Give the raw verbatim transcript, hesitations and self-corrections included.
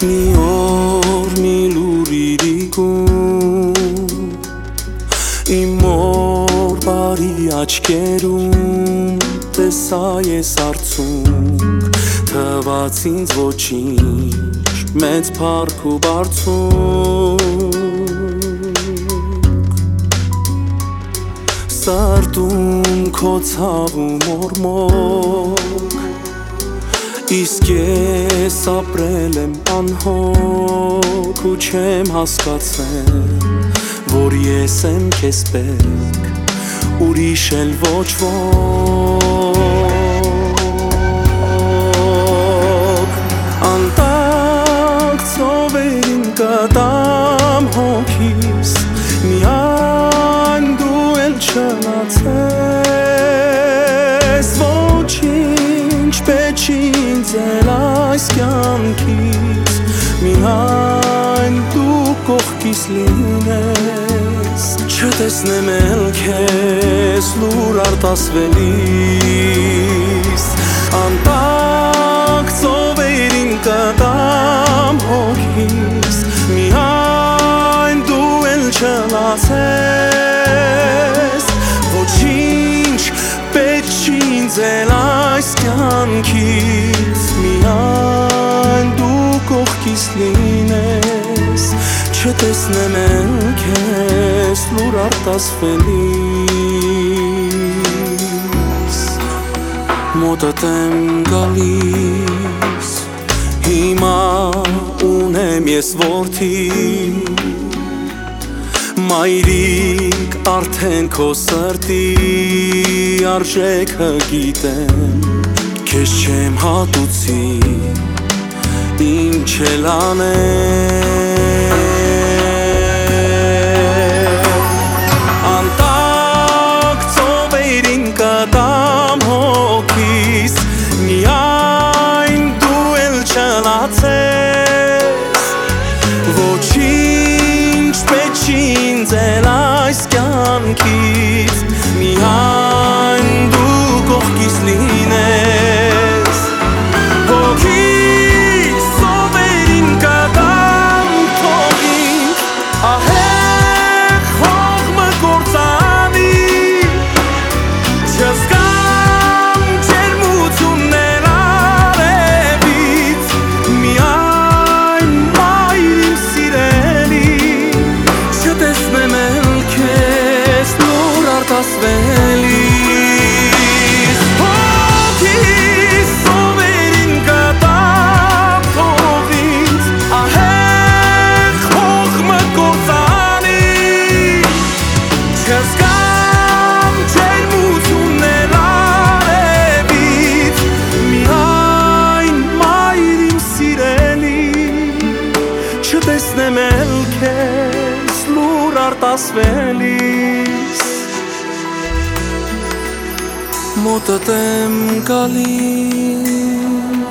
մի օր մի լուրիրիկում իմ օր բարի աչքերում տեսա ես արցունք թվաց ինձ ոչինչ մեծ փառք ու բարձունք սարդում քո ցավում օրմոք իսկ ես ապրել եմ անհոգ ու չեմ հասկացել որ ես եմ քեզ պետք ուրիշ էլ ոչ ոք անտակ ծովերին կտամ հոգիս միայն դու էլ չնացես ոչինչ պետք Ձեր այս կյանքից միայն դու կողքիս լինես չտեսնեմ էլ քեզ լուր արտասվելիս անտակ ծովերին կտամ հոգիս միայն դու էլ չլացես ոչինչ պետք չի ձեր այս կյանքից միայն դու կողքիս լինես չտեսնեմ էլ քեզ լուր արտասվելիս մոտդ եմ գալիս հիմա ունեմ ես որդի մայրիկ արդեն քո սրտի արժեքը գիտեմ քեզ չեմ հատուցի ինչ էլ անեմ անտակ ծովերին կտամ հոգիս միայն դու էլ չլացես ոչինչ պետք չի ձեր այս կյանքից միայն դու կողքիս լինես հոգիս ծովերին կտամ թողին ահեղ հող մկործանի չզգամ ջերմություններ արևից միայն մայր իմ սիրելի չտեսնեմ էլ քեզ լուր արտասվելիս հոգիս ծովերին կտամ թողից ահեղ հող մկործանի չզգամ ջերմություններ արևից միայն մայր իմ սիրելի չտեսնեմ էլ քեզ լուր արտասվելիս մոտդ եմ գալիս